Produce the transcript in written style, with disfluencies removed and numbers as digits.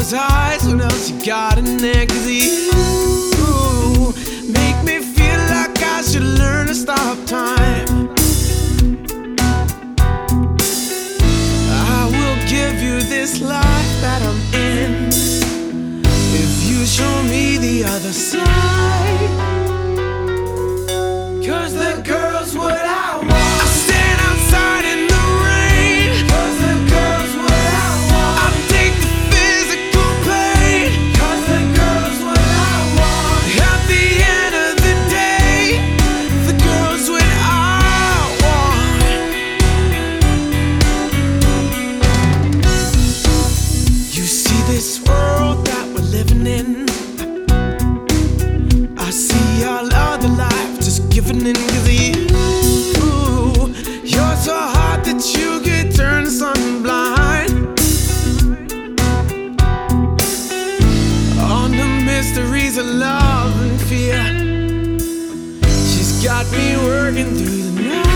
those eyes, what else you got in there? 'Cause you make me feel like I should learn to stop time. I will give you this life that I'm in if you show me the other side. 'Cause the girl's what I want. I stand outside in the rain. 'Cause the girl's what I want. I take the physical pain. 'Cause the girl's what I want. At the end of the day, the girl's what I want. You see this world that we're living in, I see all other life just giving in. 'Cause you're so hot that you could turn the sun blind. On the mysteries of love and fear, she's got me working through the night.